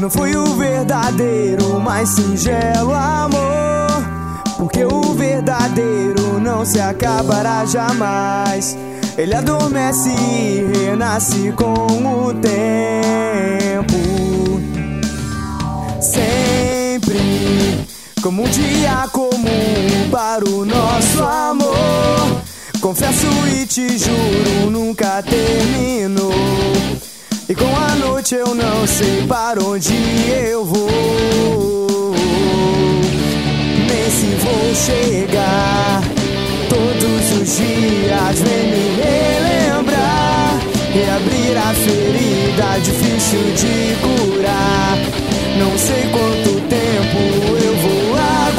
não foi o verdadeiro, mas singelo amor. Porque o verdadeiro não se acabará jamais. Ele adormece e renasce com o tempo. Sempre como um dia comum para o nosso amor. Confesso e te juro, nunca terminou. E com a noite eu não sei para onde eu vou, nem se vou chegar. Todos os dias vem me relembrar, reabrir a ferida difícil de curar. Não sei quanto tempo eu vou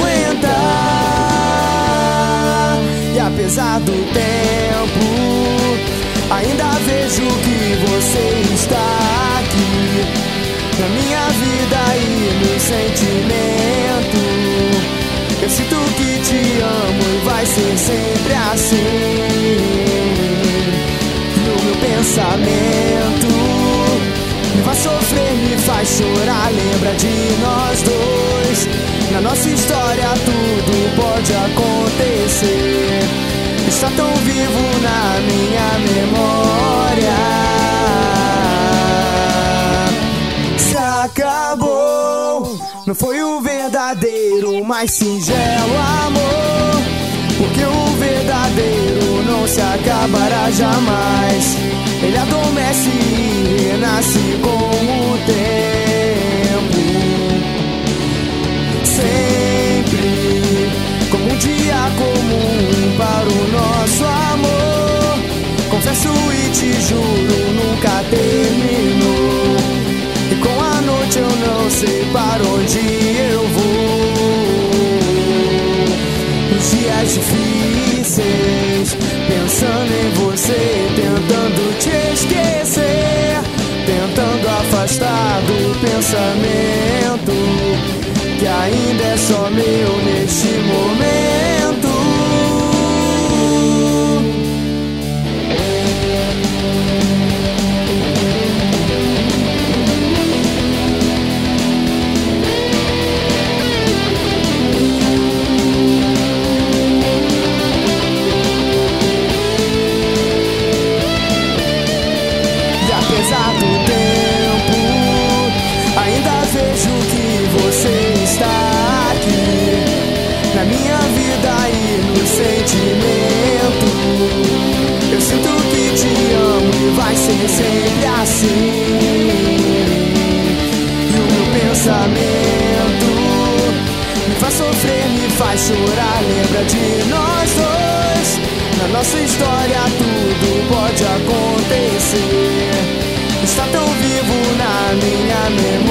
aguentar. E apesar do tempo, ainda vejo que você está aqui na minha vida e no sentimento. Eu sinto que te amo e vai ser sempre assim. No meu pensamento me faz sofrer, me faz chorar, lembra de nós dois. Na nossa história tudo pode acontecer. Está tão vivo na minha memória. Se acabou, não foi o verdadeiro, mas singelo amor. Porque o verdadeiro não se acabará jamais. Ele adormece e renasce com o tempo. Sempre como um dia comum para o nosso amor. Confesso e te juro, nunca terminou. E com a noite eu não sei para onde eu vou. Nos dias difíceis, pensando em você, tentando te esquecer, tentando afastar do pensamento que ainda é só meu neste momento. E apesar do tempo, ainda vejo que você está aqui na minha vida e no sentimento. Eu sinto que te amo e vai ser sempre assim. E o meu pensamento me faz sofrer, me faz chorar, lembra de nós dois. Na nossa história tudo pode acontecer. Está tão vivo na minha memória.